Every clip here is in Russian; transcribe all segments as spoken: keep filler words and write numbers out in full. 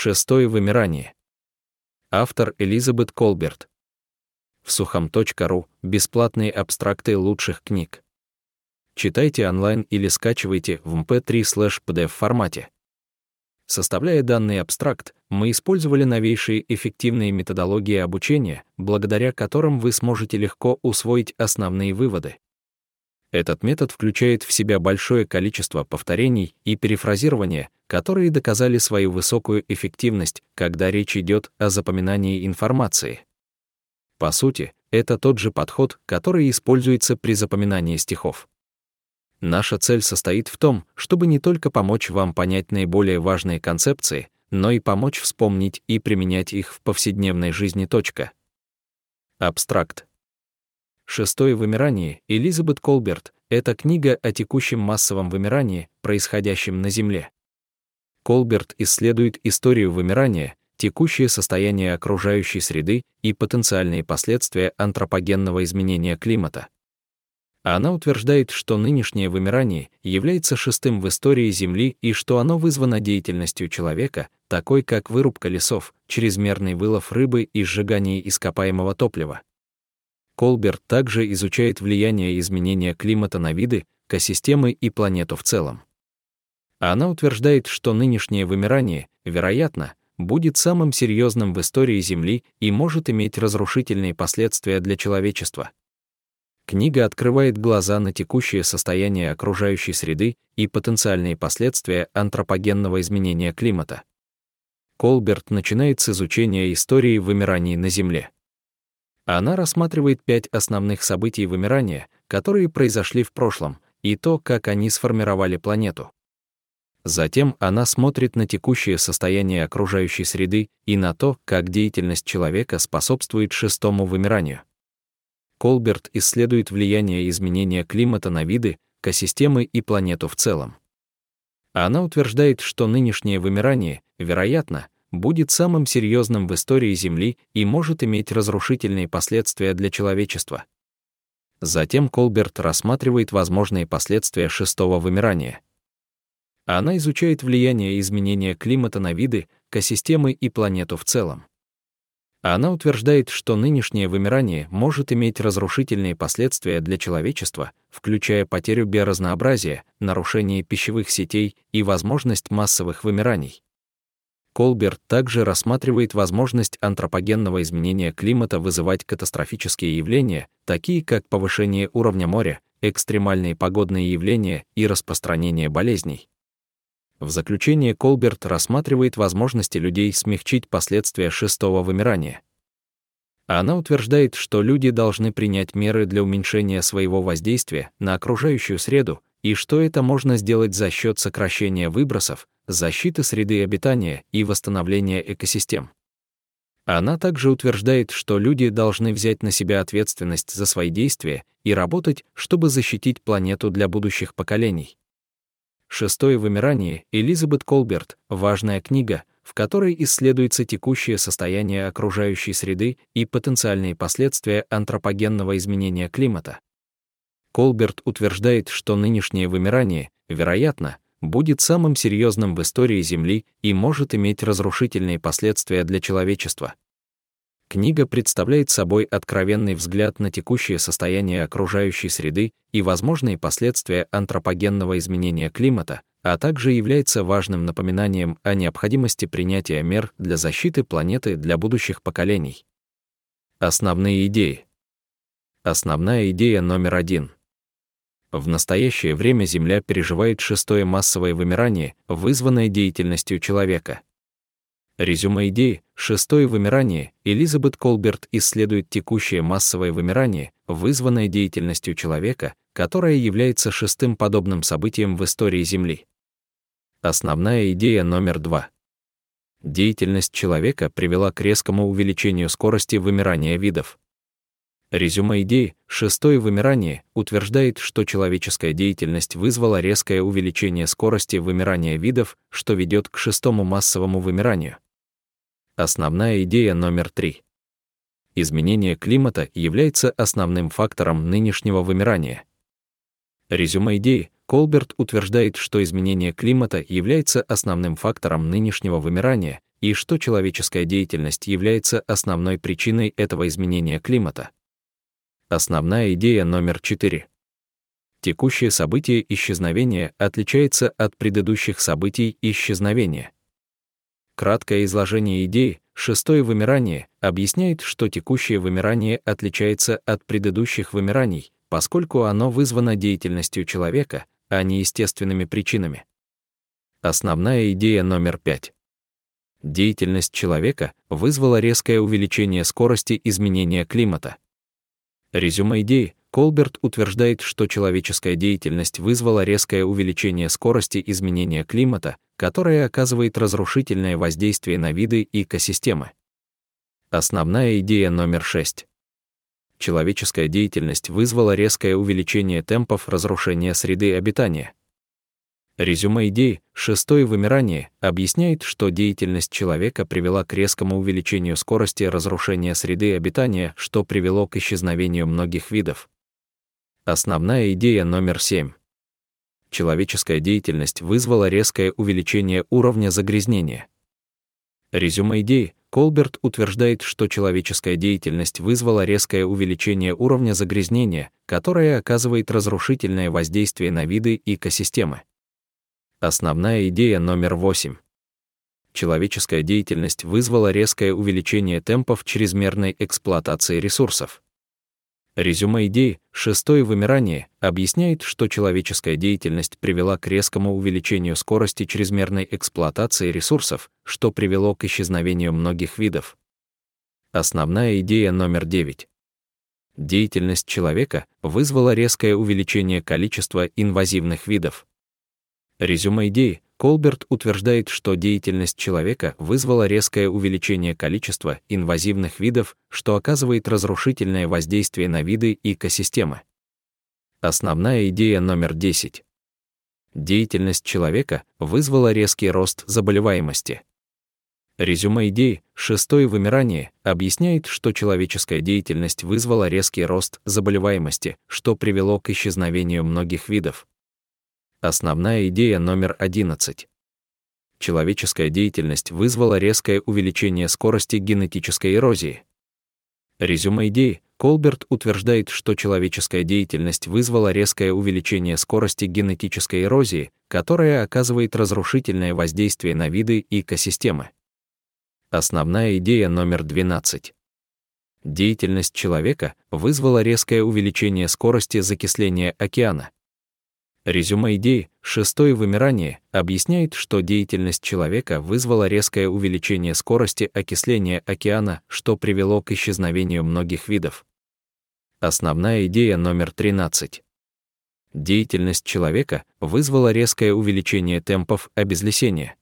Шестое вымирание. Автор Элизабет Колберт. В сухом точка ру бесплатные абстракты лучших книг. Читайте онлайн или скачивайте в эм пэ три слэш пи ди эф формате. Составляя данный абстракт, мы использовали новейшие эффективные методологии обучения, благодаря которым вы сможете легко усвоить основные выводы. Этот метод включает в себя большое количество повторений и перефразирования, которые доказали свою высокую эффективность, когда речь идет о запоминании информации. По сути, это тот же подход, который используется при запоминании стихов. Наша цель состоит в том, чтобы не только помочь вам понять наиболее важные концепции, но и помочь вспомнить и применять их в повседневной жизни. Точка. Абстракт. Шестое вымирание Элизабет Колберт — это книга о текущем массовом вымирании, происходящем на Земле. Колберт исследует историю вымирания, текущее состояние окружающей среды и потенциальные последствия антропогенного изменения климата. Она утверждает, что нынешнее вымирание является шестым в истории Земли и что оно вызвано деятельностью человека, такой как вырубка лесов, чрезмерный вылов рыбы и сжигание ископаемого топлива. Колберт также изучает влияние изменения климата на виды, экосистемы и планету в целом. Она утверждает, что нынешнее вымирание, вероятно, будет самым серьезным в истории Земли и может иметь разрушительные последствия для человечества. Книга открывает глаза на текущее состояние окружающей среды и потенциальные последствия антропогенного изменения климата. Колберт начинает с изучения истории вымираний на Земле. Она рассматривает пять основных событий вымирания, которые произошли в прошлом, и то, как они сформировали планету. Затем она смотрит на текущее состояние окружающей среды и на то, как деятельность человека способствует шестому вымиранию. Колберт исследует влияние изменения климата на виды, экосистемы и планету в целом. Она утверждает, что нынешнее вымирание, вероятно, будет самым серьезным в истории Земли и может иметь разрушительные последствия для человечества. Затем Колберт рассматривает возможные последствия шестого вымирания. Она изучает влияние изменения климата на виды, экосистемы и планету в целом. Она утверждает, что нынешнее вымирание может иметь разрушительные последствия для человечества, включая потерю биоразнообразия, нарушение пищевых сетей и возможность массовых вымираний. Колберт также рассматривает возможность антропогенного изменения климата вызывать катастрофические явления, такие как повышение уровня моря, экстремальные погодные явления и распространение болезней. В заключение Колберт рассматривает возможности людей смягчить последствия шестого вымирания. Она утверждает, что люди должны принять меры для уменьшения своего воздействия на окружающую среду и что это можно сделать за счет сокращения выбросов, защиты среды обитания и восстановления экосистем. Она также утверждает, что люди должны взять на себя ответственность за свои действия и работать, чтобы защитить планету для будущих поколений. Шестое вымирание Элизабет Колберт — важная книга, в которой исследуется текущее состояние окружающей среды и потенциальные последствия антропогенного изменения климата. Колберт утверждает, что нынешнее вымирание, вероятно, будет самым серьезным в истории Земли и может иметь разрушительные последствия для человечества. Книга представляет собой откровенный взгляд на текущее состояние окружающей среды и возможные последствия антропогенного изменения климата, а также является важным напоминанием о необходимости принятия мер для защиты планеты для будущих поколений. Основные идеи. Основная идея номер один. В настоящее время Земля переживает шестое массовое вымирание, вызванное деятельностью человека. Резюме идеи. Шестое вымирание. Элизабет Колберт исследует текущее массовое вымирание, вызванное деятельностью человека, которое является шестым подобным событием в истории Земли. Основная идея номер два. Деятельность человека привела к резкому увеличению скорости вымирания видов. Резюме идеи. Шестое вымирание утверждает, что человеческая деятельность вызвала резкое увеличение скорости вымирания видов, что ведет к шестому массовому вымиранию. Основная идея номер три. Изменение климата является основным фактором нынешнего вымирания. Резюме идеи. Колберт утверждает, что изменение климата является основным фактором нынешнего вымирания, и что человеческая деятельность является основной причиной этого изменения климата. Основная идея номер четыре. Текущее событие исчезновения отличается от предыдущих событий исчезновения. Краткое изложение идеи «шестое вымирание» объясняет, что текущее вымирание отличается от предыдущих вымираний, поскольку оно вызвано деятельностью человека, а не естественными причинами. Основная идея номер пять. Деятельность человека вызвала резкое увеличение скорости изменения климата. Резюме идеи. Колберт утверждает, что человеческая деятельность вызвала резкое увеличение скорости изменения климата, которое оказывает разрушительное воздействие на виды и экосистемы. Основная идея номер шесть. Человеческая деятельность вызвала резкое увеличение темпов разрушения среды обитания. Резюме идеи «шестое вымирание» объясняет, что деятельность человека привела к резкому увеличению скорости разрушения среды обитания, что привело к исчезновению многих видов. Основная идея номер семь. Человеческая деятельность вызвала резкое увеличение уровня загрязнения. Резюме идеи. Колберт утверждает, что человеческая деятельность вызвала резкое увеличение уровня загрязнения, которое оказывает разрушительное воздействие на виды и экосистемы. Основная идея номер восемь. Человеческая деятельность вызвала резкое увеличение темпов чрезмерной эксплуатации ресурсов. Резюме идеи «шестое вымирание» объясняет, что человеческая деятельность привела к резкому увеличению скорости чрезмерной эксплуатации ресурсов, что привело к исчезновению многих видов. Основная идея номер девять. Деятельность человека вызвала резкое увеличение количества инвазивных видов. Резюме идеи. Колберт утверждает, что деятельность человека вызвала резкое увеличение количества инвазивных видов, что оказывает разрушительное воздействие на виды и экосистемы. Основная идея номер десять. Деятельность человека вызвала резкий рост заболеваемости. Резюме идеи «шестое вымирание» объясняет, что человеческая деятельность вызвала резкий рост заболеваемости, что привело к исчезновению многих видов. Основная идея номер одиннадцать. Человеческая деятельность вызвала резкое увеличение скорости генетической эрозии. Резюме идеи. Колберт утверждает, что человеческая деятельность вызвала резкое увеличение скорости генетической эрозии, которая оказывает разрушительное воздействие на виды и экосистемы. Основная идея номер двенадцать. Деятельность человека вызвала резкое увеличение скорости закисления океана. Резюме идеи «шестое вымирание» объясняет, что деятельность человека вызвала резкое увеличение скорости окисления океана, что привело к исчезновению многих видов. Основная идея номер тринадцать. Деятельность человека вызвала резкое увеличение темпов обезлесения.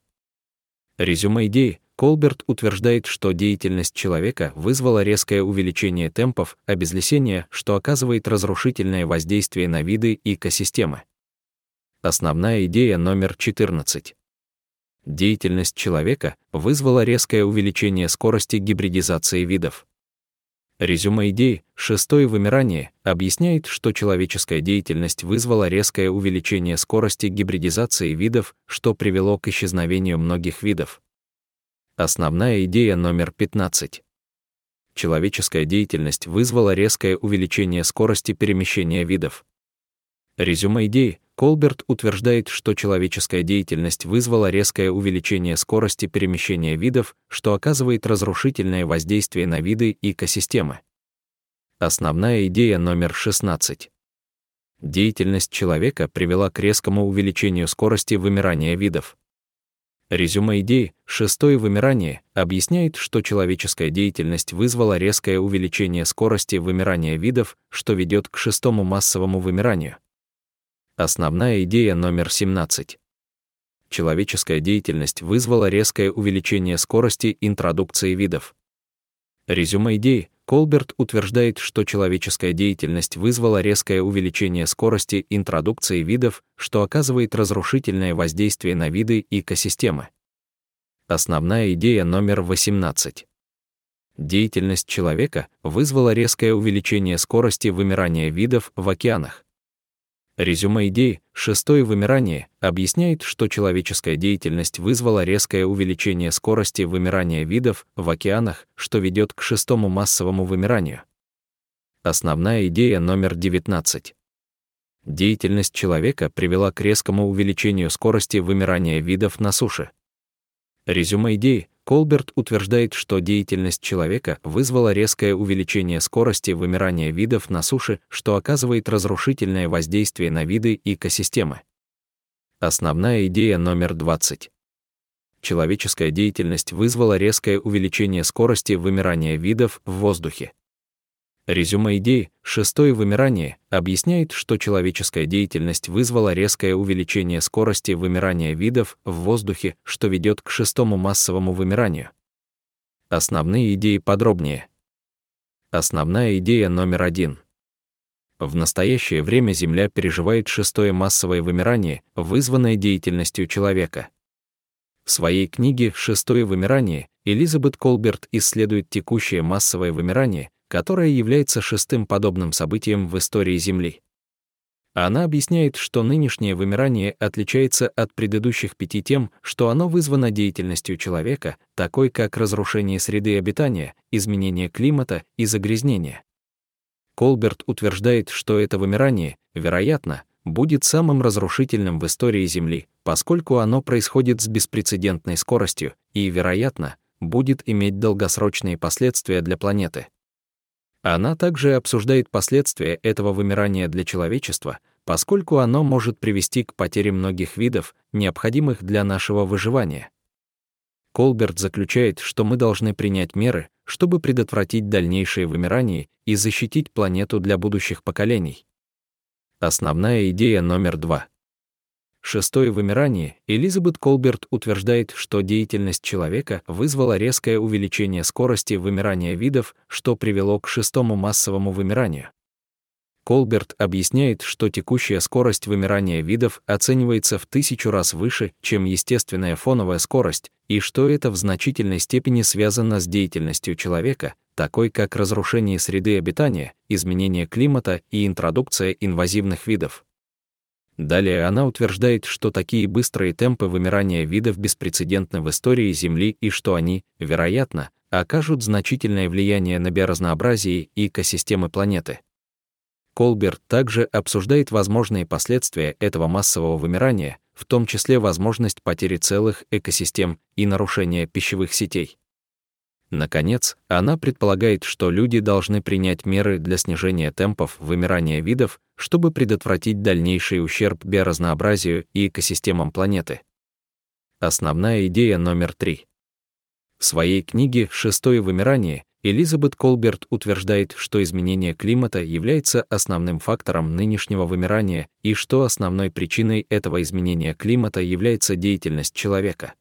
Резюме идеи. Колберт утверждает, что деятельность человека вызвала резкое увеличение темпов обезлесения, что оказывает разрушительное воздействие на виды и экосистемы. Основная идея номер четырнадцать. Деятельность человека вызвала резкое увеличение скорости гибридизации видов. Резюме идеи «шестое вымирание» объясняет, что человеческая деятельность вызвала резкое увеличение скорости гибридизации видов, что привело к исчезновению многих видов. Основная идея номер пятнадцать. Человеческая деятельность вызвала резкое увеличение скорости перемещения видов. Резюме идеи. Колберт утверждает, что человеческая деятельность вызвала резкое увеличение скорости перемещения видов, что оказывает разрушительное воздействие на виды и экосистемы. Основная идея номер шестнадцать. Деятельность человека привела к резкому увеличению скорости вымирания видов. Резюме идеи «шестое вымирание» объясняет, что человеческая деятельность вызвала резкое увеличение скорости вымирания видов, что ведет к шестому массовому вымиранию. Основная идея номер семнадцать. Человеческая деятельность вызвала резкое увеличение скорости интродукции видов. Резюме идеи. Колберт утверждает, что человеческая деятельность вызвала резкое увеличение скорости интродукции видов, что оказывает разрушительное воздействие на виды и экосистемы. Основная идея номер восемнадцать. Деятельность человека вызвала резкое увеличение скорости вымирания видов в океанах. Резюме идеи «Шестое вымирание» объясняет, что человеческая деятельность вызвала резкое увеличение скорости вымирания видов в океанах, что ведет к шестому массовому вымиранию. Основная идея номер девятнадцать. Деятельность человека привела к резкому увеличению скорости вымирания видов на суше. Резюме идеи Колберт утверждает, что деятельность человека вызвала резкое увеличение скорости вымирания видов на суше, что оказывает разрушительное воздействие на виды и экосистемы. Основная идея номер двадцать. Человеческая деятельность вызвала резкое увеличение скорости вымирания видов в воздухе. Резюме идеи «Шестое вымирание» объясняет, что человеческая деятельность вызвала резкое увеличение скорости вымирания видов в воздухе, что ведет к шестому массовому вымиранию. Основные идеи подробнее. Основная идея номер один. В настоящее время Земля переживает шестое массовое вымирание, вызванное деятельностью человека. В своей книге «Шестое вымирание» Элизабет Колберт исследует текущее массовое вымирание, которое является шестым подобным событием в истории Земли. Она объясняет, что нынешнее вымирание отличается от предыдущих пяти тем, что оно вызвано деятельностью человека, такой как разрушение среды обитания, изменение климата и загрязнение. Колберт утверждает, что это вымирание, вероятно, будет самым разрушительным в истории Земли, поскольку оно происходит с беспрецедентной скоростью и, вероятно, будет иметь долгосрочные последствия для планеты. Она также обсуждает последствия этого вымирания для человечества, поскольку оно может привести к потере многих видов, необходимых для нашего выживания. Колберт заключает, что мы должны принять меры, чтобы предотвратить дальнейшее вымирание и защитить планету для будущих поколений. Основная идея номер два. Шестое вымирание Элизабет Колберт утверждает, что деятельность человека вызвала резкое увеличение скорости вымирания видов, что привело к шестому массовому вымиранию. Колберт объясняет, что текущая скорость вымирания видов оценивается в тысячу раз выше, чем естественная фоновая скорость, и что это в значительной степени связано с деятельностью человека, такой как разрушение среды обитания, изменение климата и интродукция инвазивных видов. Далее она утверждает, что такие быстрые темпы вымирания видов беспрецедентны в истории Земли и что они, вероятно, окажут значительное влияние на биоразнообразие и экосистемы планеты. Колберт также обсуждает возможные последствия этого массового вымирания, в том числе возможность потери целых экосистем и нарушения пищевых сетей. Наконец, она предполагает, что люди должны принять меры для снижения темпов вымирания видов, чтобы предотвратить дальнейший ущерб биоразнообразию и экосистемам планеты. Основная идея номер три. В своей книге «Шестое вымирание» Элизабет Колберт утверждает, что изменение климата является основным фактором нынешнего вымирания и что основной причиной этого изменения климата является деятельность человека.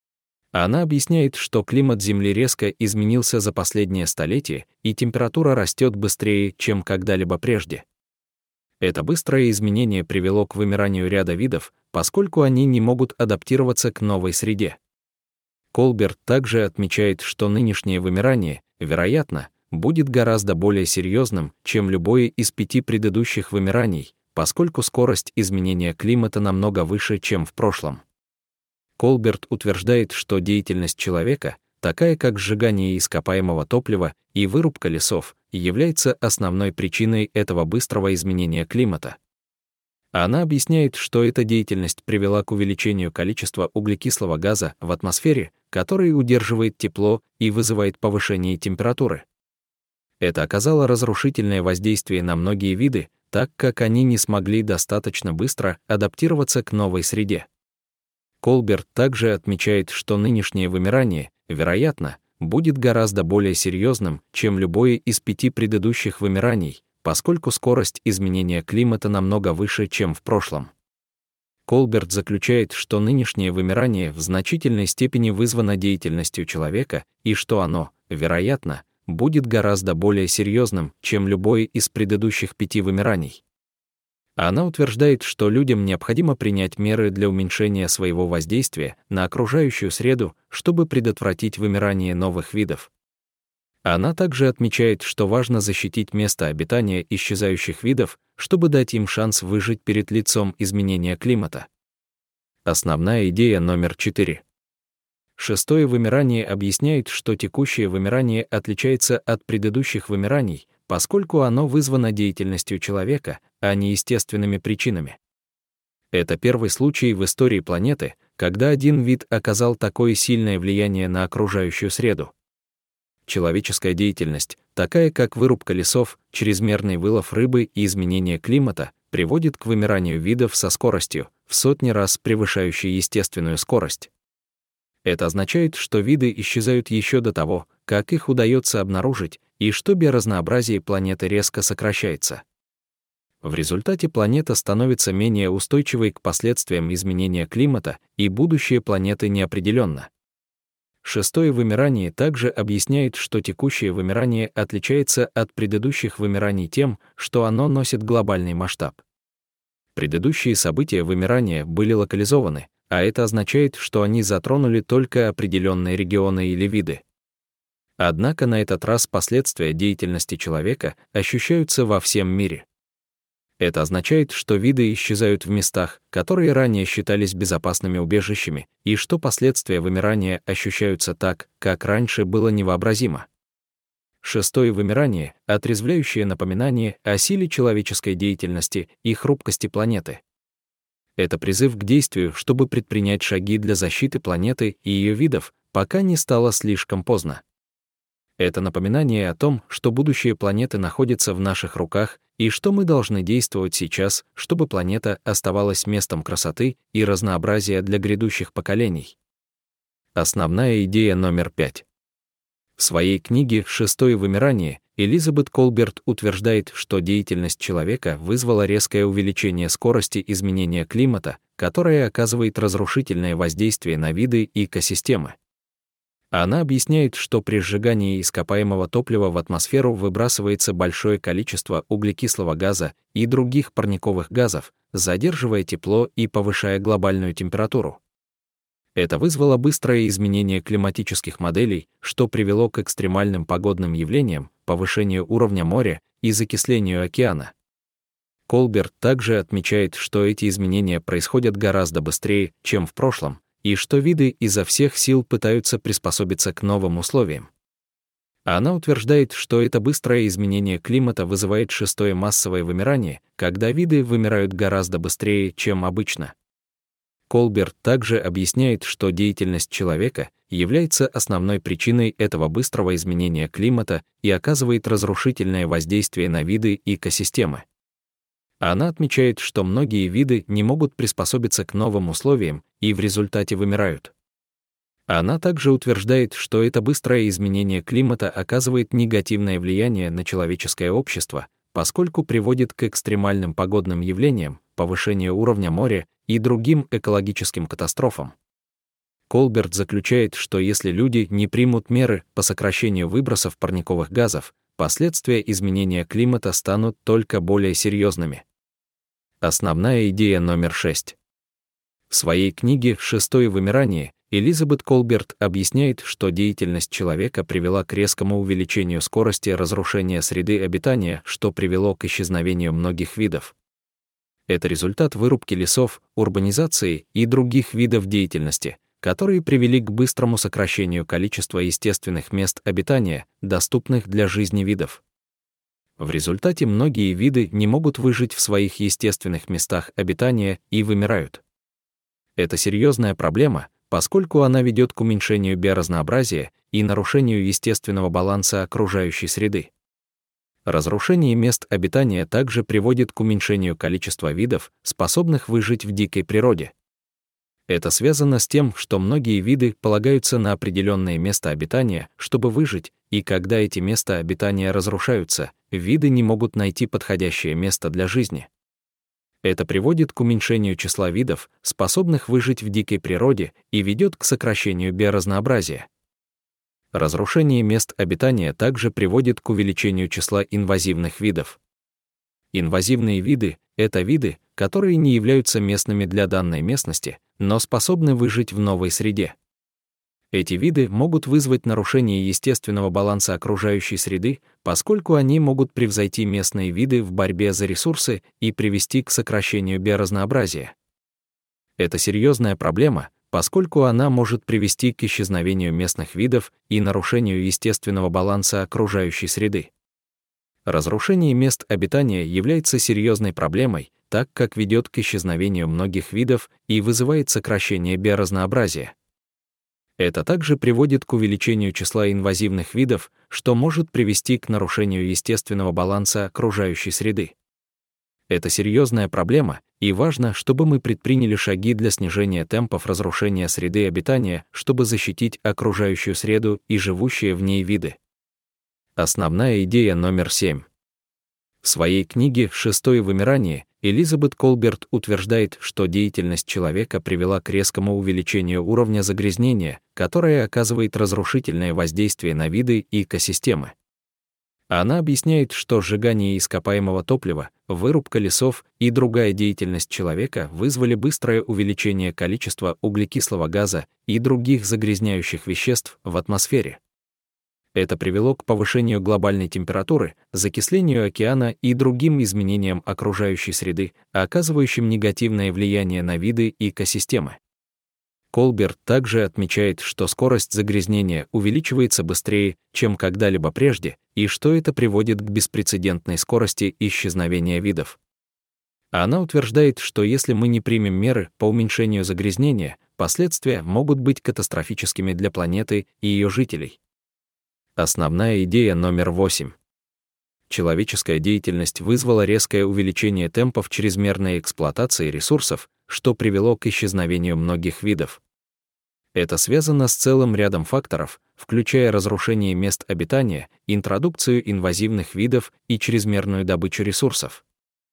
Она объясняет, что климат Земли резко изменился за последнее столетие, и температура растет быстрее, чем когда-либо прежде. Это быстрое изменение привело к вымиранию ряда видов, поскольку они не могут адаптироваться к новой среде. Колберт также отмечает, что нынешнее вымирание, вероятно, будет гораздо более серьезным, чем любое из пяти предыдущих вымираний, поскольку скорость изменения климата намного выше, чем в прошлом. Колберт утверждает, что деятельность человека, такая как сжигание ископаемого топлива и вырубка лесов, является основной причиной этого быстрого изменения климата. Она объясняет, что эта деятельность привела к увеличению количества углекислого газа в атмосфере, который удерживает тепло и вызывает повышение температуры. Это оказало разрушительное воздействие на многие виды, так как они не смогли достаточно быстро адаптироваться к новой среде. Колберт также отмечает, что нынешнее вымирание, вероятно, будет гораздо более серьезным, чем любое из пяти предыдущих вымираний, поскольку скорость изменения климата намного выше, чем в прошлом. Колберт заключает, что нынешнее вымирание в значительной степени вызвано деятельностью человека и что оно, вероятно, будет гораздо более серьезным, чем любое из предыдущих пяти вымираний. Она утверждает, что людям необходимо принять меры для уменьшения своего воздействия на окружающую среду, чтобы предотвратить вымирание новых видов. Она также отмечает, что важно защитить место обитания исчезающих видов, чтобы дать им шанс выжить перед лицом изменения климата. Основная идея номер четыре. Шестое вымирание объясняет, что текущее вымирание отличается от предыдущих вымираний, поскольку оно вызвано деятельностью человека, а не естественными причинами. Это первый случай в истории планеты, когда один вид оказал такое сильное влияние на окружающую среду. Человеческая деятельность, такая как вырубка лесов, чрезмерный вылов рыбы и изменение климата, приводит к вымиранию видов со скоростью, в сотни раз превышающей естественную скорость. Это означает, что виды исчезают еще до того, как их удается обнаружить, и что биоразнообразие планеты резко сокращается. В результате планета становится менее устойчивой к последствиям изменения климата, и будущее планеты неопределенно. Шестое вымирание также объясняет, что текущее вымирание отличается от предыдущих вымираний тем, что оно носит глобальный масштаб. Предыдущие события вымирания были локализованы, а это означает, что они затронули только определенные регионы или виды. Однако на этот раз последствия деятельности человека ощущаются во всем мире. Это означает, что виды исчезают в местах, которые ранее считались безопасными убежищами, и что последствия вымирания ощущаются так, как раньше было невообразимо. Шестое вымирание — отрезвляющее напоминание о силе человеческой деятельности и хрупкости планеты. Это призыв к действию, чтобы предпринять шаги для защиты планеты и ее видов, пока не стало слишком поздно. Это напоминание о том, что будущее планеты находится в наших руках и что мы должны действовать сейчас, чтобы планета оставалась местом красоты и разнообразия для грядущих поколений. Основная идея номер пять. В своей книге «Шестое вымирание» Элизабет Колберт утверждает, что деятельность человека вызвала резкое увеличение скорости изменения климата, которое оказывает разрушительное воздействие на виды и экосистемы. Она объясняет, что при сжигании ископаемого топлива в атмосферу выбрасывается большое количество углекислого газа и других парниковых газов, задерживая тепло и повышая глобальную температуру. Это вызвало быстрое изменение климатических моделей, что привело к экстремальным погодным явлениям, повышению уровня моря и закислению океана. Колберт также отмечает, что эти изменения происходят гораздо быстрее, чем в прошлом, и что виды изо всех сил пытаются приспособиться к новым условиям. Она утверждает, что это быстрое изменение климата вызывает шестое массовое вымирание, когда виды вымирают гораздо быстрее, чем обычно. Колберт также объясняет, что деятельность человека является основной причиной этого быстрого изменения климата и оказывает разрушительное воздействие на виды и экосистемы. Она отмечает, что многие виды не могут приспособиться к новым условиям и в результате вымирают. Она также утверждает, что это быстрое изменение климата оказывает негативное влияние на человеческое общество, поскольку приводит к экстремальным погодным явлениям, повышению уровня моря и другим экологическим катастрофам. Колберт заключает, что если люди не примут меры по сокращению выбросов парниковых газов, последствия изменения климата станут только более серьезными. Основная идея номер шесть. В своей книге «Шестое вымирание» Элизабет Колберт объясняет, что деятельность человека привела к резкому увеличению скорости разрушения среды обитания, что привело к исчезновению многих видов. Это результат вырубки лесов, урбанизации и других видов деятельности, которые привели к быстрому сокращению количества естественных мест обитания, доступных для жизни видов. В результате многие виды не могут выжить в своих естественных местах обитания и вымирают. Это серьезная проблема, поскольку она ведет к уменьшению биоразнообразия и нарушению естественного баланса окружающей среды. Разрушение мест обитания также приводит к уменьшению количества видов, способных выжить в дикой природе. Это связано с тем, что многие виды полагаются на определенное место обитания, чтобы выжить, и когда эти места обитания разрушаются, виды не могут найти подходящее место для жизни. Это приводит к уменьшению числа видов, способных выжить в дикой природе, и ведет к сокращению биоразнообразия. Разрушение мест обитания также приводит к увеличению числа инвазивных видов. Инвазивные виды — это виды, которые не являются местными для данной местности, но способны выжить в новой среде. Эти виды могут вызвать нарушение естественного баланса окружающей среды, поскольку они могут превзойти местные виды в борьбе за ресурсы и привести к сокращению биоразнообразия. Это серьезная проблема, поскольку она может привести к исчезновению местных видов и нарушению естественного баланса окружающей среды. Разрушение мест обитания является серьезной проблемой, так как ведет к исчезновению многих видов и вызывает сокращение биоразнообразия. Это также приводит к увеличению числа инвазивных видов, что может привести к нарушению естественного баланса окружающей среды. Это серьезная проблема, и важно, чтобы мы предприняли шаги для снижения темпов разрушения среды обитания, чтобы защитить окружающую среду и живущие в ней виды. Основная идея номер семь. В своей книге «Шестое вымирание» Элизабет Колберт утверждает, что деятельность человека привела к резкому увеличению уровня загрязнения, которое оказывает разрушительное воздействие на виды и экосистемы. Она объясняет, что сжигание ископаемого топлива, вырубка лесов и другая деятельность человека вызвали быстрое увеличение количества углекислого газа и других загрязняющих веществ в атмосфере. Это привело к повышению глобальной температуры, закислению океана и другим изменениям окружающей среды, оказывающим негативное влияние на виды и экосистемы. Колберт также отмечает, что скорость загрязнения увеличивается быстрее, чем когда-либо прежде, и что это приводит к беспрецедентной скорости исчезновения видов. Она утверждает, что если мы не примем меры по уменьшению загрязнения, последствия могут быть катастрофическими для планеты и ее жителей. Основная идея номер восемь. Человеческая деятельность вызвала резкое увеличение темпов чрезмерной эксплуатации ресурсов, что привело к исчезновению многих видов. Это связано с целым рядом факторов, включая разрушение мест обитания, интродукцию инвазивных видов и чрезмерную добычу ресурсов.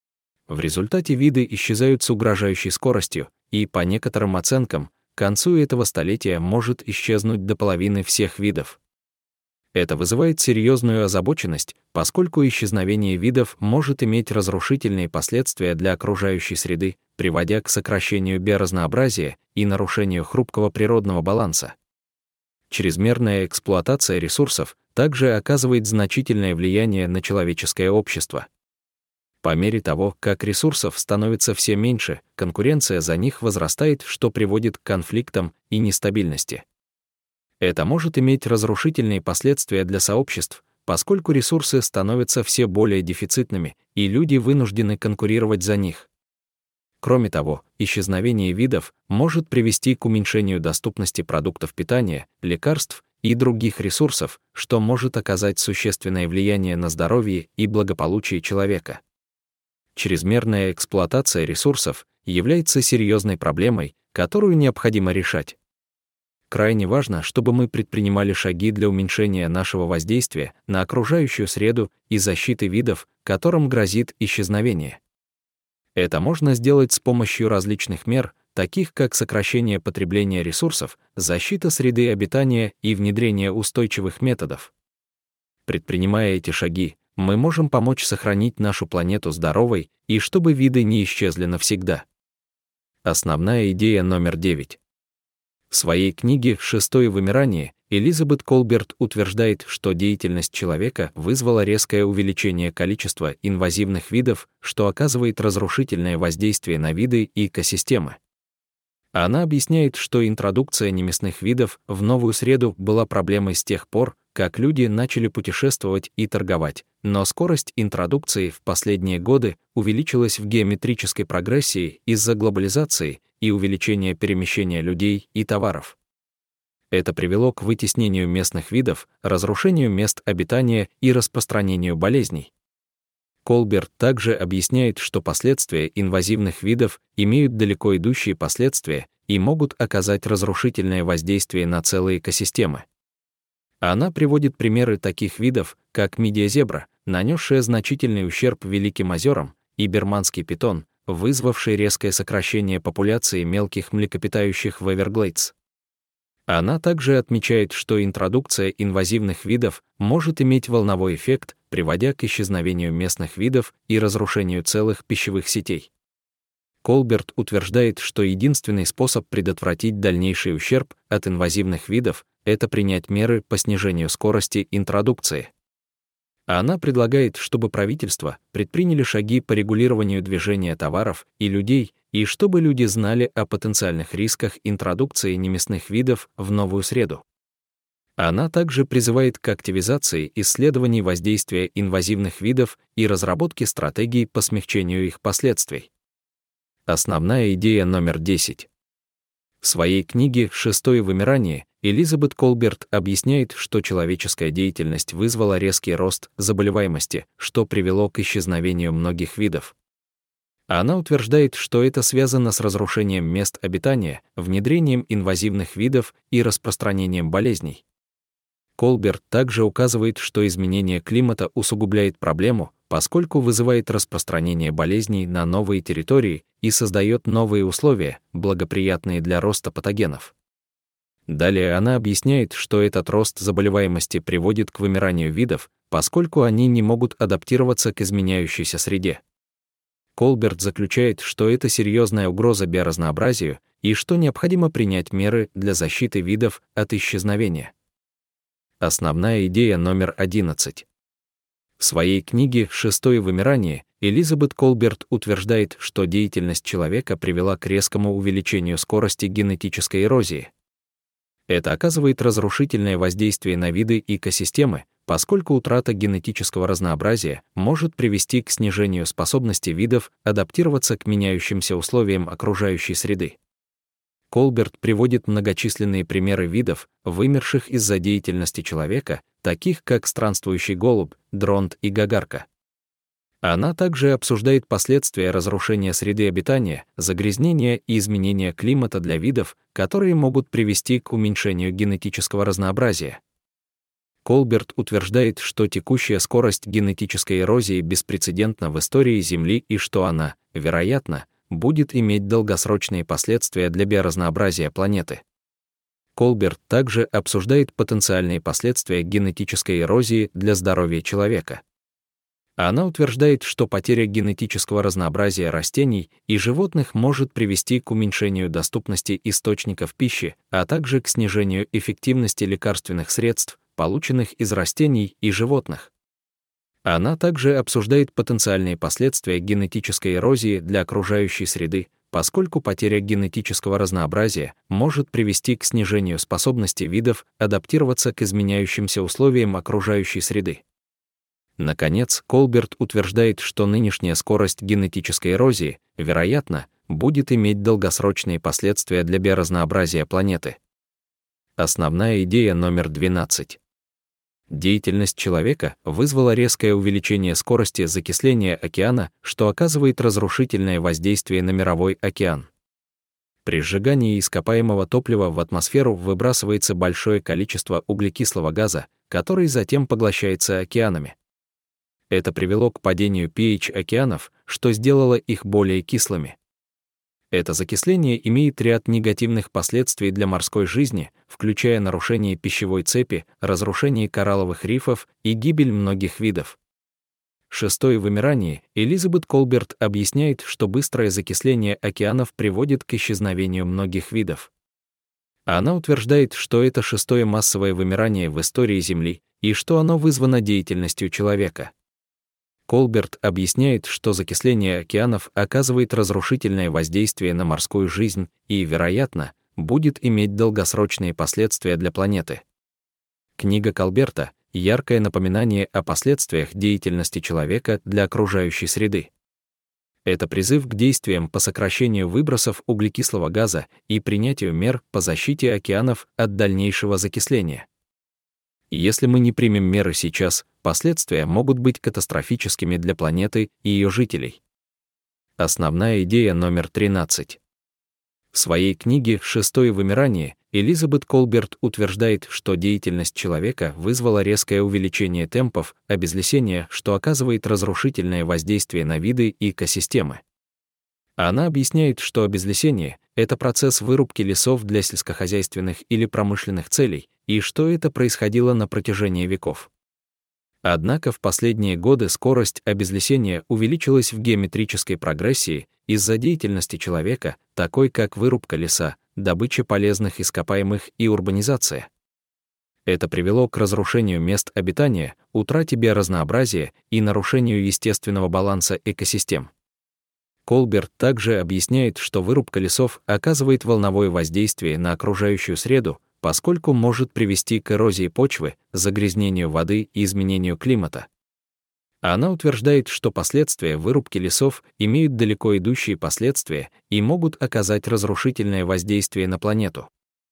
В результате виды исчезают с угрожающей скоростью, и, по некоторым оценкам, к концу этого столетия может исчезнуть до половины всех видов. Это вызывает серьезную озабоченность, поскольку исчезновение видов может иметь разрушительные последствия для окружающей среды, приводя к сокращению биоразнообразия и нарушению хрупкого природного баланса. Чрезмерная эксплуатация ресурсов также оказывает значительное влияние на человеческое общество. По мере того, как ресурсов становится все меньше, конкуренция за них возрастает, что приводит к конфликтам и нестабильности. Это может иметь разрушительные последствия для сообществ, поскольку ресурсы становятся все более дефицитными, и люди вынуждены конкурировать за них. Кроме того, исчезновение видов может привести к уменьшению доступности продуктов питания, лекарств и других ресурсов, что может оказать существенное влияние на здоровье и благополучие человека. Чрезмерная эксплуатация ресурсов является серьезной проблемой, которую необходимо решать. Крайне важно, чтобы мы предпринимали шаги для уменьшения нашего воздействия на окружающую среду и защиты видов, которым грозит исчезновение. Это можно сделать с помощью различных мер, таких как сокращение потребления ресурсов, защита среды обитания и внедрение устойчивых методов. Предпринимая эти шаги, мы можем помочь сохранить нашу планету здоровой и чтобы виды не исчезли навсегда. Основная идея номер девять. В своей книге «Шестое вымирание» Элизабет Колберт утверждает, что деятельность человека вызвала резкое увеличение количества инвазивных видов, что оказывает разрушительное воздействие на виды и экосистемы. Она объясняет, что интродукция неместных видов в новую среду была проблемой с тех пор, как люди начали путешествовать и торговать, но скорость интродукции в последние годы увеличилась в геометрической прогрессии из-за глобализации и увеличения перемещения людей и товаров. Это привело к вытеснению местных видов, разрушению мест обитания и распространению болезней. Колберт также объясняет, что последствия инвазивных видов имеют далеко идущие последствия и могут оказать разрушительное воздействие на целые экосистемы. Она приводит примеры таких видов, как мидия-зебра, нанесшая значительный ущерб Великим озерам, и бирманский питон, вызвавший резкое сокращение популяции мелких млекопитающих в Эверглейдс. Она также отмечает, что интродукция инвазивных видов может иметь волновой эффект, приводя к исчезновению местных видов и разрушению целых пищевых сетей. Колберт утверждает, что единственный способ предотвратить дальнейший ущерб от инвазивных видов — это принять меры по снижению скорости интродукции. Она предлагает, чтобы правительства предприняли шаги по регулированию движения товаров и людей, и чтобы люди знали о потенциальных рисках интродукции немясных видов в новую среду. Она также призывает к активизации исследований воздействия инвазивных видов и разработке стратегий по смягчению их последствий. Основная идея номер десять. В своей книге «Шестое вымирание» Элизабет Колберт объясняет, что человеческая деятельность вызвала резкий рост заболеваемости, что привело к исчезновению многих видов. Она утверждает, что это связано с разрушением мест обитания, внедрением инвазивных видов и распространением болезней. Колберт также указывает, что изменение климата усугубляет проблему, поскольку вызывает распространение болезней на новые территории и создает новые условия, благоприятные для роста патогенов. Далее она объясняет, что этот рост заболеваемости приводит к вымиранию видов, поскольку они не могут адаптироваться к изменяющейся среде. Колберт заключает, что это серьезная угроза биоразнообразию и что необходимо принять меры для защиты видов от исчезновения. Основная идея номер одиннадцать. В своей книге «Шестое вымирание» Элизабет Колберт утверждает, что деятельность человека привела к резкому увеличению скорости генетической эрозии. Это оказывает разрушительное воздействие на виды и экосистемы, поскольку утрата генетического разнообразия может привести к снижению способности видов адаптироваться к меняющимся условиям окружающей среды. Колберт приводит многочисленные примеры видов, вымерших из-за деятельности человека, таких как странствующий голубь, дронт и гагарка. Она также обсуждает последствия разрушения среды обитания, загрязнения и изменения климата для видов, которые могут привести к уменьшению генетического разнообразия. Колберт утверждает, что текущая скорость генетической эрозии беспрецедентна в истории Земли и что она, вероятно, будет иметь долгосрочные последствия для биоразнообразия планеты. Колберт также обсуждает потенциальные последствия генетической эрозии для здоровья человека. Она утверждает, что потеря генетического разнообразия растений и животных может привести к уменьшению доступности источников пищи, а также к снижению эффективности лекарственных средств, полученных из растений и животных. Она также обсуждает потенциальные последствия генетической эрозии для окружающей среды, поскольку потеря генетического разнообразия может привести к снижению способности видов адаптироваться к изменяющимся условиям окружающей среды. Наконец, Колберт утверждает, что нынешняя скорость генетической эрозии, вероятно, будет иметь долгосрочные последствия для биоразнообразия планеты. Основная идея номер двенадцать. Деятельность человека вызвала резкое увеличение скорости закисления океана, что оказывает разрушительное воздействие на мировой океан. При сжигании ископаемого топлива в атмосферу выбрасывается большое количество углекислого газа, который затем поглощается океанами. Это привело к падению pH океанов, что сделало их более кислыми. Это закисление имеет ряд негативных последствий для морской жизни, включая нарушение пищевой цепи, разрушение коралловых рифов и гибель многих видов. Шестое вымирание Элизабет Колберт объясняет, что быстрое закисление океанов приводит к исчезновению многих видов. Она утверждает, что это шестое массовое вымирание в истории Земли и что оно вызвано деятельностью человека. Колберт объясняет, что закисление океанов оказывает разрушительное воздействие на морскую жизнь и, вероятно, будет иметь долгосрочные последствия для планеты. Книга Колберта — яркое напоминание о последствиях деятельности человека для окружающей среды. Это призыв к действиям по сокращению выбросов углекислого газа и принятию мер по защите океанов от дальнейшего закисления. Если мы не примем меры сейчас, последствия могут быть катастрофическими для планеты и ее жителей. Основная идея номер тринадцать. В своей книге «Шестое вымирание» Элизабет Колберт утверждает, что деятельность человека вызвала резкое увеличение темпов обезлесения, что оказывает разрушительное воздействие на виды и экосистемы. Она объясняет, что обезлесение — это процесс вырубки лесов для сельскохозяйственных или промышленных целей, и что это происходило на протяжении веков. Однако в последние годы скорость обезлесения увеличилась в геометрической прогрессии из-за деятельности человека, такой как вырубка леса, добыча полезных ископаемых и урбанизация. Это привело к разрушению мест обитания, утрате биоразнообразия и нарушению естественного баланса экосистем. Колберт также объясняет, что вырубка лесов оказывает волновое воздействие на окружающую среду, поскольку может привести к эрозии почвы, загрязнению воды и изменению климата. Она утверждает, что последствия вырубки лесов имеют далеко идущие последствия и могут оказать разрушительное воздействие на планету.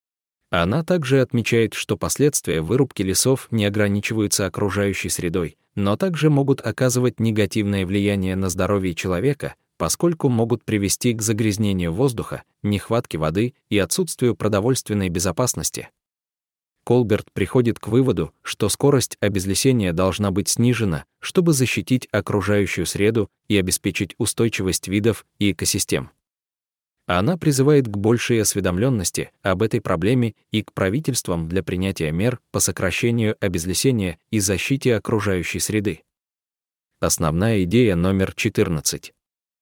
Она также отмечает, что последствия вырубки лесов не ограничиваются окружающей средой, но также могут оказывать негативное влияние на здоровье человека, поскольку могут привести к загрязнению воздуха, нехватке воды и отсутствию продовольственной безопасности. Колберт приходит к выводу, что скорость обезлесения должна быть снижена, чтобы защитить окружающую среду и обеспечить устойчивость видов и экосистем. Она призывает к большей осведомленности об этой проблеме и к правительствам для принятия мер по сокращению обезлесения и защите окружающей среды. Основная идея номер четырнадцать.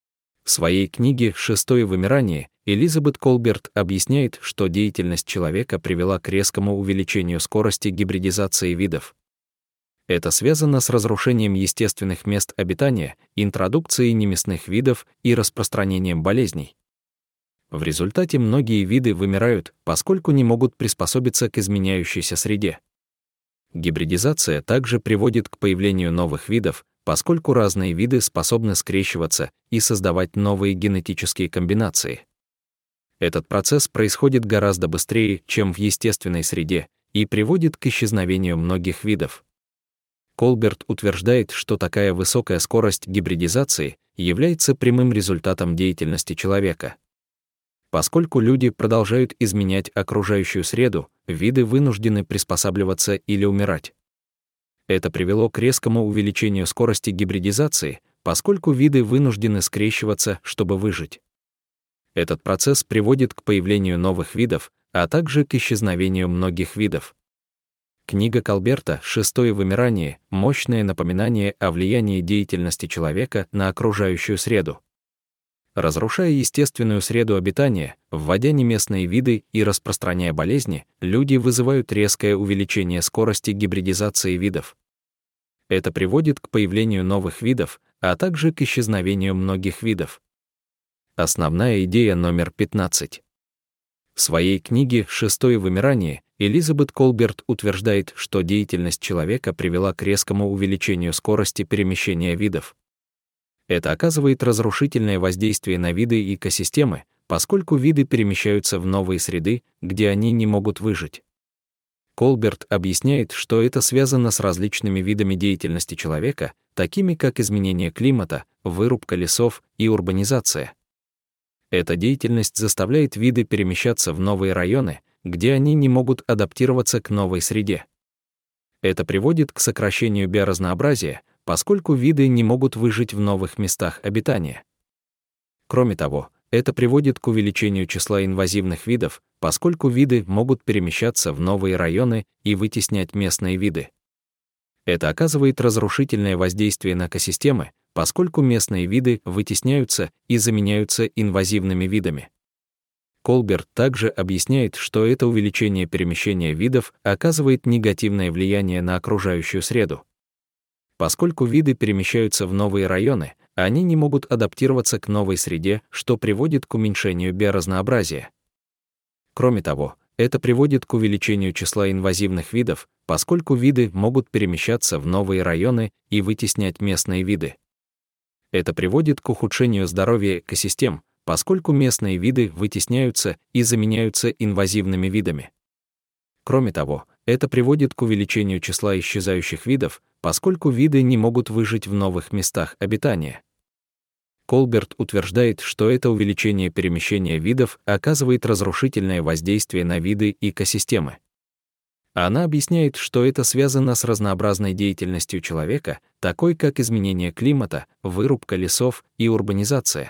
В своей книге «Шестое вымирание» Элизабет Колберт объясняет, что деятельность человека привела к резкому увеличению скорости гибридизации видов. Это связано с разрушением естественных мест обитания, интродукцией неместных видов и распространением болезней. В результате многие виды вымирают, поскольку не могут приспособиться к изменяющейся среде. Гибридизация также приводит к появлению новых видов, поскольку разные виды способны скрещиваться и создавать новые генетические комбинации. Этот процесс происходит гораздо быстрее, чем в естественной среде, и приводит к исчезновению многих видов. Колберт утверждает, что такая высокая скорость гибридизации является прямым результатом деятельности человека. Поскольку люди продолжают изменять окружающую среду, виды вынуждены приспосабливаться или умирать. Это привело к резкому увеличению скорости гибридизации, поскольку виды вынуждены скрещиваться, чтобы выжить. Этот процесс приводит к появлению новых видов, а также к исчезновению многих видов. Книга Колберта «Шестое вымирание» — мощное напоминание о влиянии деятельности человека на окружающую среду. Разрушая естественную среду обитания, вводя неместные виды и распространяя болезни, люди вызывают резкое увеличение скорости гибридизации видов. Это приводит к появлению новых видов, а также к исчезновению многих видов. Основная идея номер пятнадцать. В своей книге «Шестое вымирание» Элизабет Колберт утверждает, что деятельность человека привела к резкому увеличению скорости перемещения видов. Это оказывает разрушительное воздействие на виды и экосистемы, поскольку виды перемещаются в новые среды, где они не могут выжить. Колберт объясняет, что это связано с различными видами деятельности человека, такими как изменение климата, вырубка лесов и урбанизация. Эта деятельность заставляет виды перемещаться в новые районы, где они не могут адаптироваться к новой среде. Это приводит к сокращению биоразнообразия, поскольку виды не могут выжить в новых местах обитания. Кроме того, это приводит к увеличению числа инвазивных видов, поскольку виды могут перемещаться в новые районы и вытеснять местные виды. Это оказывает разрушительное воздействие на экосистемы, поскольку местные виды вытесняются и заменяются инвазивными видами. Колберт также объясняет, что это увеличение перемещения видов оказывает негативное влияние на окружающую среду. Поскольку виды перемещаются в новые районы, они не могут адаптироваться к новой среде, что приводит к уменьшению биоразнообразия. Кроме того, это приводит к увеличению числа инвазивных видов, поскольку виды могут перемещаться в новые районы и вытеснять местные виды. Это приводит к ухудшению здоровья экосистем, поскольку местные виды вытесняются и заменяются инвазивными видами. Кроме того, это приводит к увеличению числа исчезающих видов, поскольку виды не могут выжить в новых местах обитания. Колберт утверждает, что это увеличение перемещения видов оказывает разрушительное воздействие на виды и экосистемы. Она объясняет, что это связано с разнообразной деятельностью человека, такой как изменение климата, вырубка лесов и урбанизация.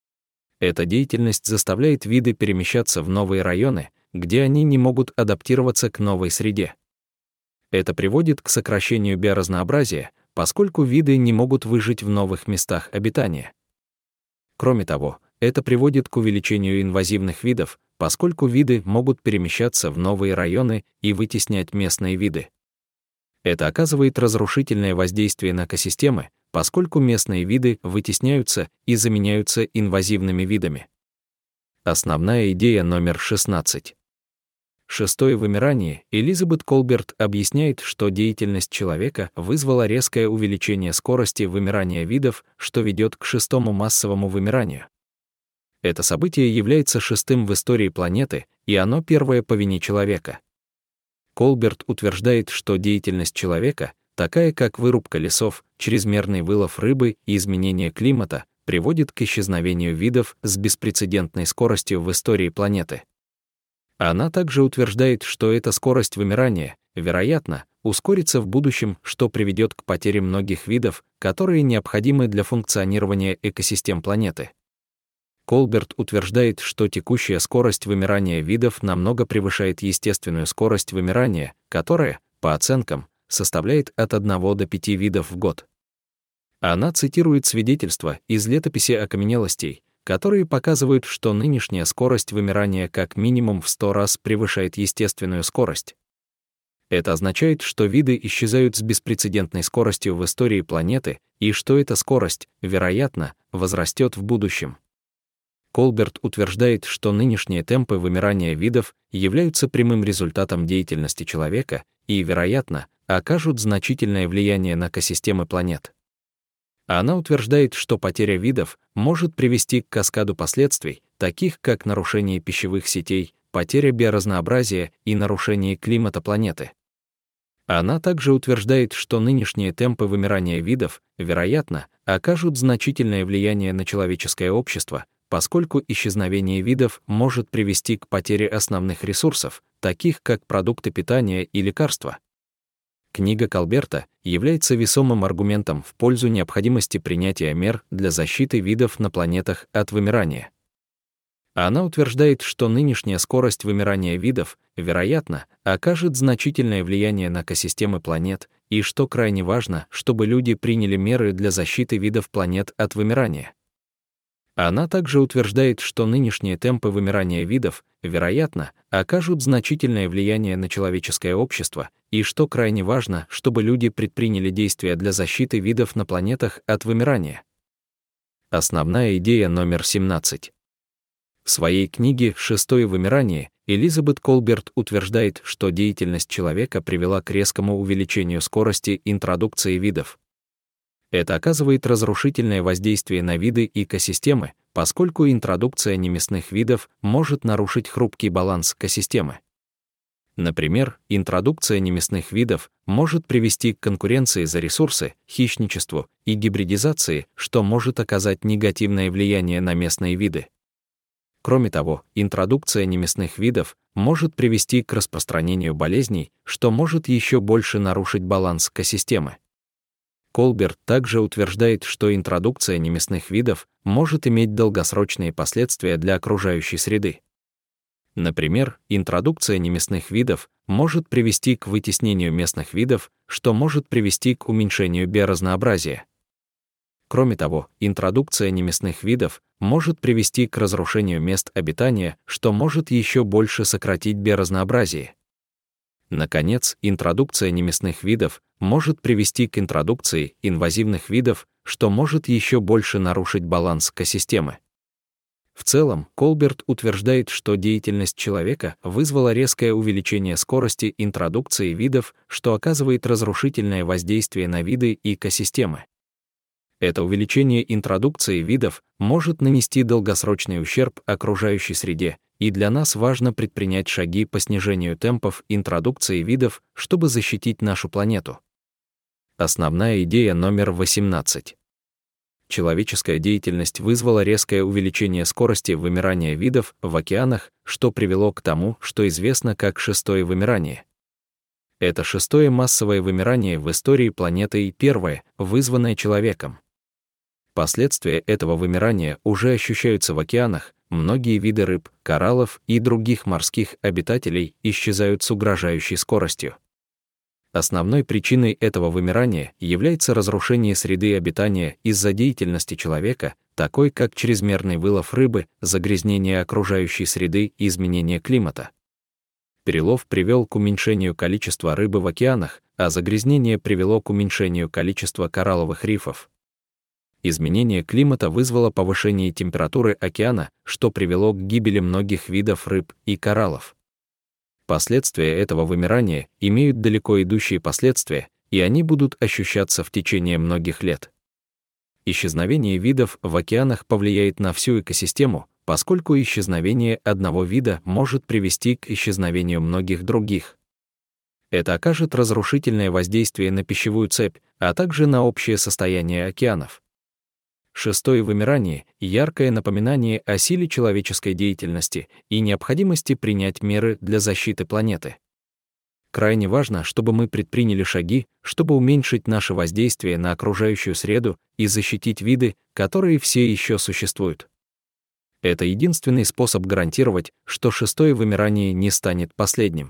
Эта деятельность заставляет виды перемещаться в новые районы, где они не могут адаптироваться к новой среде. Это приводит к сокращению биоразнообразия, поскольку виды не могут выжить в новых местах обитания. Кроме того, это приводит к увеличению инвазивных видов, поскольку виды могут перемещаться в новые районы и вытеснять местные виды. Это оказывает разрушительное воздействие на экосистемы, поскольку местные виды вытесняются и заменяются инвазивными видами. Основная идея номер шестнадцать. Шестое вымирание. Элизабет Колберт объясняет, что деятельность человека вызвала резкое увеличение скорости вымирания видов, что ведет к шестому массовому вымиранию. Это событие является шестым в истории планеты, и оно первое по вине человека. Колберт утверждает, что деятельность человека, такая как вырубка лесов, чрезмерный вылов рыбы и изменение климата, приводит к исчезновению видов с беспрецедентной скоростью в истории планеты. Она также утверждает, что эта скорость вымирания, вероятно, ускорится в будущем, что приведет к потере многих видов, которые необходимы для функционирования экосистем планеты. Колберт утверждает, что текущая скорость вымирания видов намного превышает естественную скорость вымирания, которая, по оценкам, составляет от одного до пяти видов в год. Она цитирует свидетельства из летописи окаменелостей, которые показывают, что нынешняя скорость вымирания как минимум в сто раз превышает естественную скорость. Это означает, что виды исчезают с беспрецедентной скоростью в истории планеты и что эта скорость, вероятно, возрастет в будущем. Колберт утверждает, что нынешние темпы вымирания видов являются прямым результатом деятельности человека и, вероятно, окажут значительное влияние на экосистемы планет. Она утверждает, что потеря видов может привести к каскаду последствий, таких как нарушение пищевых сетей, потеря биоразнообразия и нарушение климата планеты. Она также утверждает, что нынешние темпы вымирания видов, вероятно, окажут значительное влияние на человеческое общество, поскольку исчезновение видов может привести к потере основных ресурсов, таких как продукты питания и лекарства. Книга Колберта является весомым аргументом в пользу необходимости принятия мер для защиты видов на планетах от вымирания. Она утверждает, что нынешняя скорость вымирания видов, вероятно, окажет значительное влияние на экосистемы планет, и что крайне важно, чтобы люди приняли меры для защиты видов планет от вымирания. Она также утверждает, что нынешние темпы вымирания видов, вероятно, окажут значительное влияние на человеческое общество, и что крайне важно, чтобы люди предприняли действия для защиты видов на планетах от вымирания. Основная идея номер семнадцать. В своей книге «Шестое вымирание» Элизабет Колберт утверждает, что деятельность человека привела к резкому увеличению скорости интродукции видов. Это оказывает разрушительное воздействие на виды и экосистемы, поскольку интродукция неместных видов может нарушить хрупкий баланс экосистемы. Например, интродукция неместных видов может привести к конкуренции за ресурсы, хищничеству и гибридизации, что может оказать негативное влияние на местные виды. Кроме того, интродукция неместных видов может привести к распространению болезней, что может еще больше нарушить баланс экосистемы. Колберт также утверждает, что интродукция неместных видов может иметь долгосрочные последствия для окружающей среды. Например, интродукция неместных видов может привести к вытеснению местных видов, что может привести к уменьшению биоразнообразия. Кроме того, интродукция неместных видов может привести к разрушению мест обитания, что может еще больше сократить биоразнообразие. Наконец, интродукция неместных видов может привести к интродукции инвазивных видов, что может еще больше нарушить баланс экосистемы. В целом, Колберт утверждает, что деятельность человека вызвала резкое увеличение скорости интродукции видов, что оказывает разрушительное воздействие на виды и экосистемы. Это увеличение интродукции видов может нанести долгосрочный ущерб окружающей среде, и для нас важно предпринять шаги по снижению темпов интродукции видов, чтобы защитить нашу планету. Основная идея номер восемнадцать. Человеческая деятельность вызвала резкое увеличение скорости вымирания видов в океанах, что привело к тому, что известно как шестое вымирание. Это шестое массовое вымирание в истории планеты и первое, вызванное человеком. Последствия этого вымирания уже ощущаются в океанах, многие виды рыб, кораллов и других морских обитателей исчезают с угрожающей скоростью. Основной причиной этого вымирания является разрушение среды обитания из-за деятельности человека, такой как чрезмерный вылов рыбы, загрязнение окружающей среды и изменение климата. Перелов привел к уменьшению количества рыбы в океанах, а загрязнение привело к уменьшению количества коралловых рифов. Изменение климата вызвало повышение температуры океана, что привело к гибели многих видов рыб и кораллов. Последствия этого вымирания имеют далеко идущие последствия, и они будут ощущаться в течение многих лет. Исчезновение видов в океанах повлияет на всю экосистему, поскольку исчезновение одного вида может привести к исчезновению многих других. Это окажет разрушительное воздействие на пищевую цепь, а также на общее состояние океанов. Шестое вымирание — яркое напоминание о силе человеческой деятельности и необходимости принять меры для защиты планеты. Крайне важно, чтобы мы предприняли шаги, чтобы уменьшить наше воздействие на окружающую среду и защитить виды, которые все еще существуют. Это единственный способ гарантировать, что шестое вымирание не станет последним.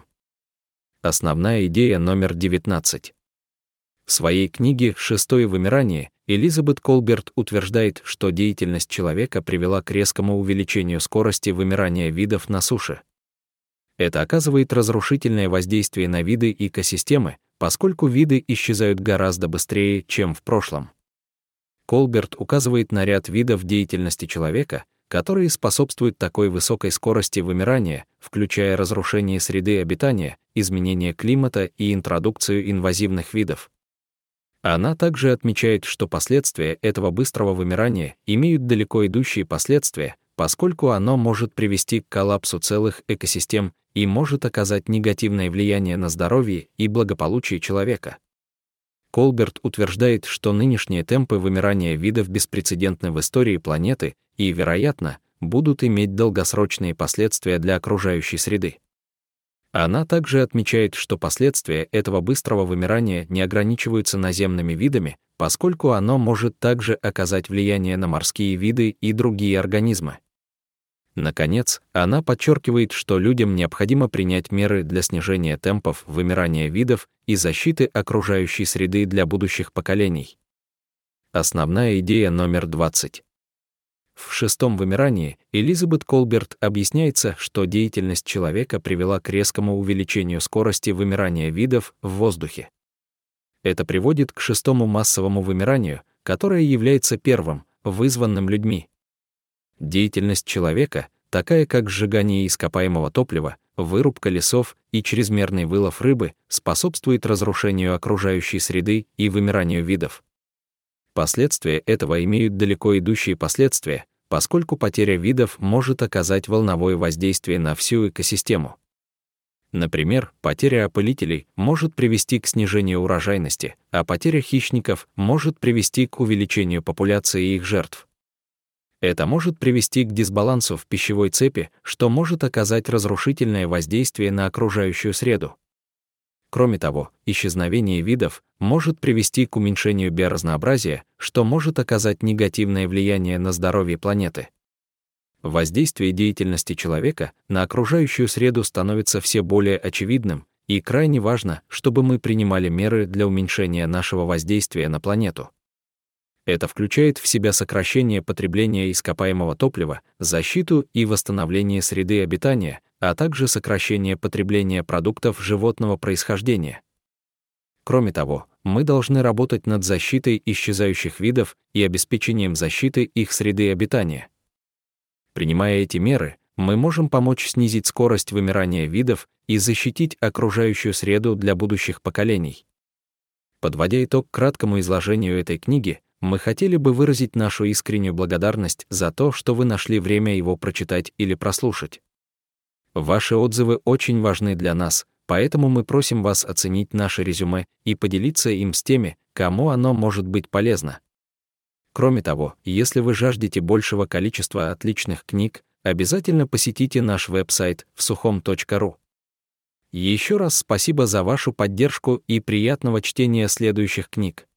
Основная идея номер девятнадцать. В своей книге «Шестое вымирание» Элизабет Колберт утверждает, что деятельность человека привела к резкому увеличению скорости вымирания видов на суше. Это оказывает разрушительное воздействие на виды и экосистемы, поскольку виды исчезают гораздо быстрее, чем в прошлом. Колберт указывает на ряд видов деятельности человека, которые способствуют такой высокой скорости вымирания, включая разрушение среды обитания, изменение климата и интродукцию инвазивных видов. Она также отмечает, что последствия этого быстрого вымирания имеют далеко идущие последствия, поскольку оно может привести к коллапсу целых экосистем и может оказать негативное влияние на здоровье и благополучие человека. Колберт утверждает, что нынешние темпы вымирания видов беспрецедентны в истории планеты и, вероятно, будут иметь долгосрочные последствия для окружающей среды. Она также отмечает, что последствия этого быстрого вымирания не ограничиваются наземными видами, поскольку оно может также оказать влияние на морские виды и другие организмы. Наконец, она подчеркивает, что людям необходимо принять меры для снижения темпов вымирания видов и защиты окружающей среды для будущих поколений. Основная идея номер двадцать. В шестом вымирании Элизабет Колберт объясняется, что деятельность человека привела к резкому увеличению скорости вымирания видов в воздухе. Это приводит к шестому массовому вымиранию, которое является первым, вызванным людьми. Деятельность человека, такая как сжигание ископаемого топлива, вырубка лесов и чрезмерный вылов рыбы, способствует разрушению окружающей среды и вымиранию видов. Последствия этого имеют далеко идущие последствия, поскольку потеря видов может оказать волновое воздействие на всю экосистему. Например, потеря опылителей может привести к снижению урожайности, а потеря хищников может привести к увеличению популяции их жертв. Это может привести к дисбалансу в пищевой цепи, что может оказать разрушительное воздействие на окружающую среду. Кроме того, исчезновение видов может привести к уменьшению биоразнообразия, что может оказать негативное влияние на здоровье планеты. Воздействие деятельности человека на окружающую среду становится все более очевидным, и крайне важно, чтобы мы принимали меры для уменьшения нашего воздействия на планету. Это включает в себя сокращение потребления ископаемого топлива, защиту и восстановление среды обитания, а также сокращение потребления продуктов животного происхождения. Кроме того, мы должны работать над защитой исчезающих видов и обеспечением защиты их среды обитания. Принимая эти меры, мы можем помочь снизить скорость вымирания видов и защитить окружающую среду для будущих поколений. Подводя итог краткому изложению этой книги, мы хотели бы выразить нашу искреннюю благодарность за то, что вы нашли время его прочитать или прослушать. Ваши отзывы очень важны для нас, поэтому мы просим вас оценить наше резюме и поделиться им с теми, кому оно может быть полезно. Кроме того, если вы жаждете большего количества отличных книг, обязательно посетите наш веб-сайт в сухом точка ру. Еще раз спасибо за вашу поддержку и приятного чтения следующих книг.